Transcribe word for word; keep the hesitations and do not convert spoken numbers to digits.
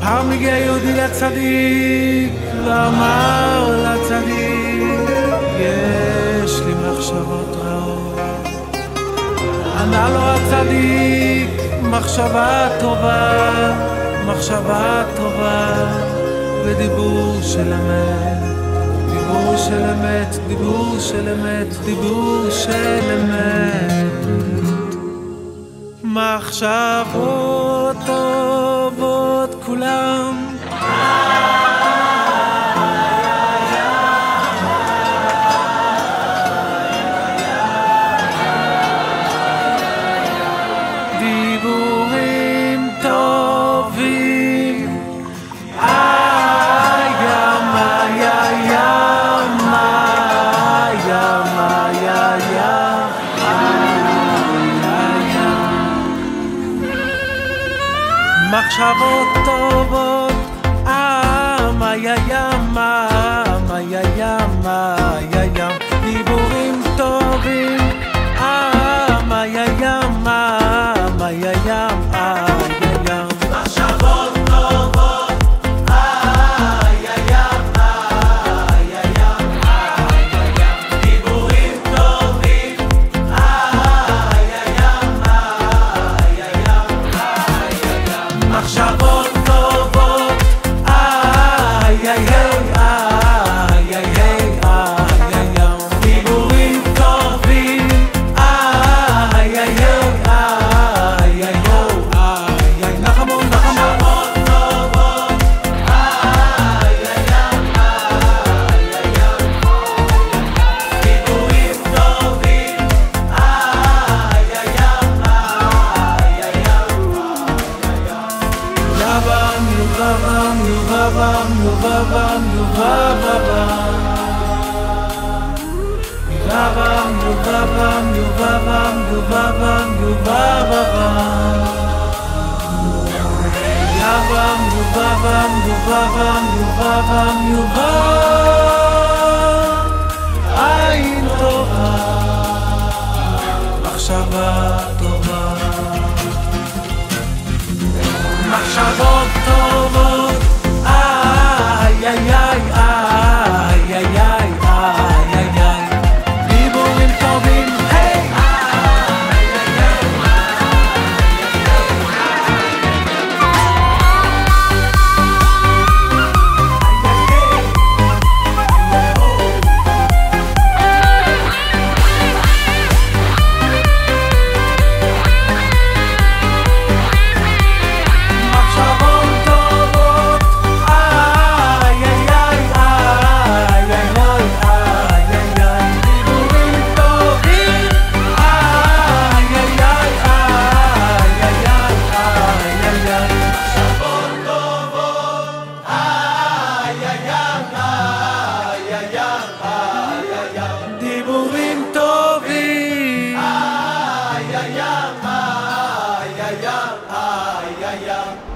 פעם הגיע יהודי לצדיק ואמר לצדיק, יש לי מחשבות רעות. ענה לו הצדיק, מחשבה טובה, מחשבה טובה, ודיבור של אמת, דיבור של אמת, דיבור של אמת, דיבור של אמת. מחשבות טובות כולם, דיבורים טובים, איי ים איי ים איי ים איי ים. מחשבות טובות, איי ים איי ים איי ים. דיבורים טובים, איי ים איי ים איי ים. מחשבות טובות, איי ים איי ים איי ים. דיבורים טובים, איי ים איי ים איי ים. מחשבות טובות, איי איי איי איי איי ים. דיבורים טובים, איי איי איי איי איי. נחמון נחמון. מחשבות טובות, איי ים איי ים. דיבורים טובים, איי ים איי ים. יבם יובבם יובבם יובבם יובבם. יובבם יובבם יובבם יובבם יובבם. יבם יובבם יובבם יובבם יובבם. עין טובה, מחשבה טובה. מחשבות טובות, איי איי איי איי איי איי איי איי. דיבורים טובים, היי דיבורים טובים, איי ים איי ים איי ים.